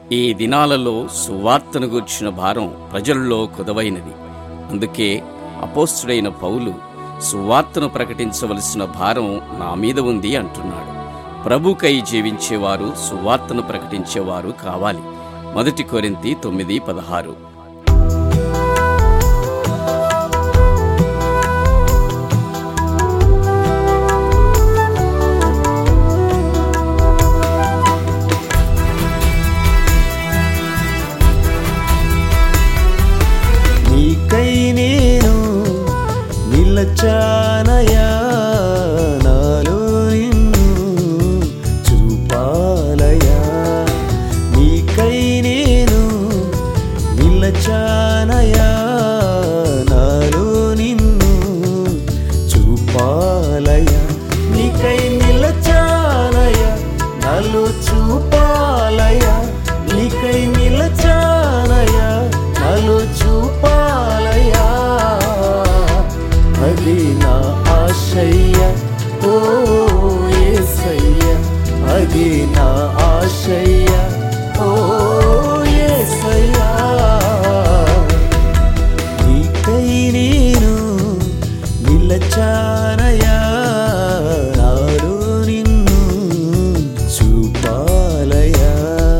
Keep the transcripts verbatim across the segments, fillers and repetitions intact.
ఈ దినాలలో సువార్తను గూర్చిన భారం ప్రజల్లో కొదవైనది. అందుకే అపోస్తుడైన పౌలు సువార్తను ప్రకటించవలసిన భారం నా మీద ఉంది అంటున్నాడు. ప్రభుకై జీవించేవారు సువార్తను ప్రకటించేవారు కావాలి. మొదటి కొరింథీ తొమ్మిది పదహారు. నిలచానయా నాలో నిన్ను చూపాలయా, నీకై నేను నిలచానయా నాలో నిన్ను చూపాలయా, నీకై నిలచానయా నాలో చూపాలయా, నీకై నిలచానయా నాలో చూపాలయా. అది నా ఆశయ్య ఓ యేసయ్య, అది నా ఆశయ్య ఓ యేసయ్య. నీకై నేను నిలచానయా నాలో నిన్ను చూపాలయా.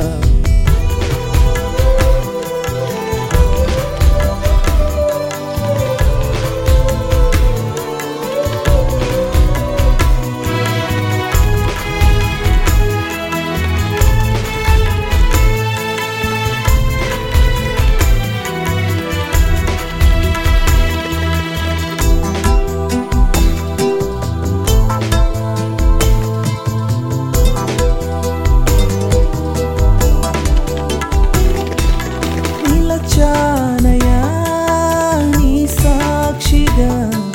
నిలచానయా నీ సాక్షిగా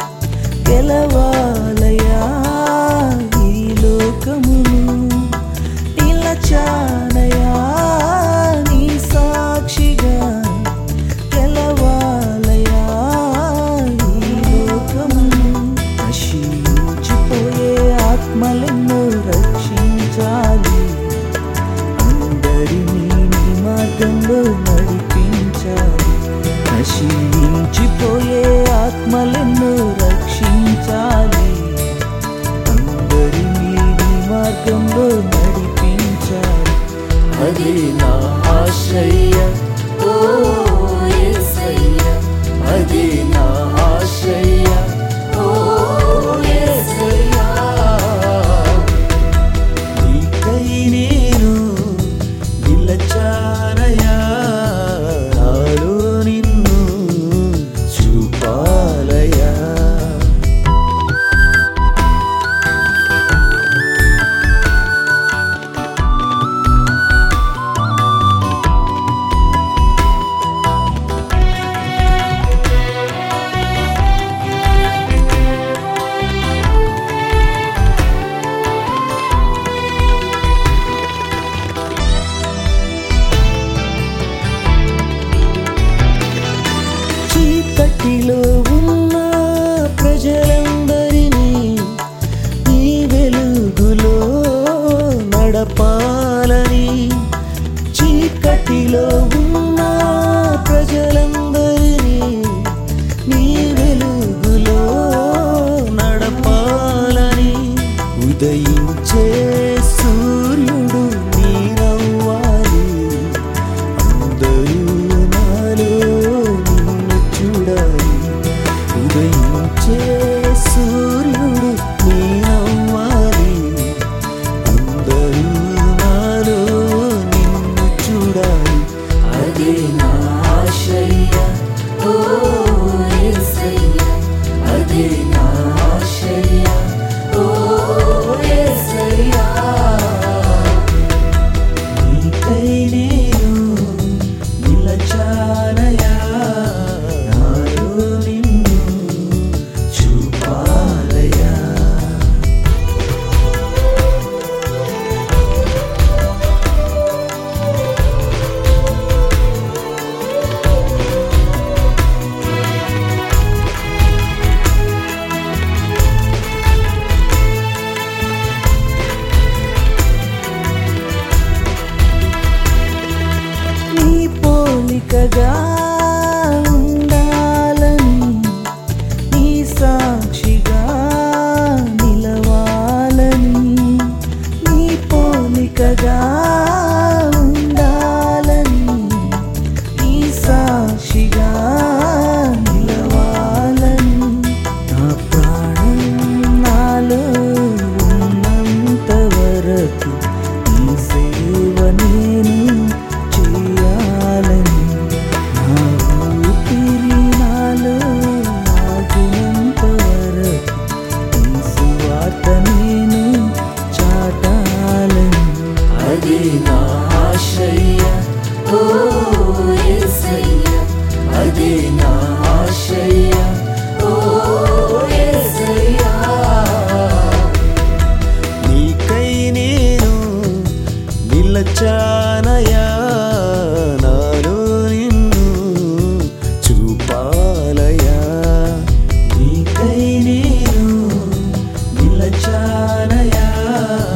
గెలవాలయా ఈ లోకమును, నిలచానయా నీ సాక్షిగా గెలవాలయా ఈ లోకమును. నశించిపోయే ఆత్మలను రక్షించాలి, అందరినీ నీ మార్గంలో నడిపించాలి. నశించిపోయే ఆత్మలను రక్షించాలి, అందరినీ నీ మార్గంలో నడిపించాలి. అది నా ఆశయ్య ఓ యేసయ్య, అది నా ఆశయ్య ఓ యేసయ్య. నీకై నేను నిలచానయా నాలో నిన్ను చూపాలయా. చీకటిలో ఉన్న ప్రజలందరినీ ఈ వెలుగులో నడపాలని, చీకటిలో ఉన్న ప్రజలందరినీ నీ వెలుగులో నడపాలని. ఉదయించే సూర్యుడు నీరవ్వాలి, అందరూ నాలో నిన్ను చూడాలి. ఉదయించే సూర్యుడు నీరవ్వాలి, అందరూ నాలో నిన్ను చూడాలి. పోలికగా ఉండాలని, నీ సాక్షిగా నిలవాలని, నీ పోలికగా ఉండాలని, నీ సాక్షిగా నిలవాలని, నా ప్రాణం నాలో ఉన్నంత వరకు ఈ సేవ నేను చేయాలని, నా ఊపిరి నాలో ఆగినంత వరకు ఈ సువార్త నేను చాటాలని. అది నా ఆశయ, ఓ యేసయ్య, అది నా ఆశయ, ఓ యేసయ్య. నీకై నేను నిలచానయా, నాలో నిన్ను చూపాలయా. నీకై నేను నిలచానయా,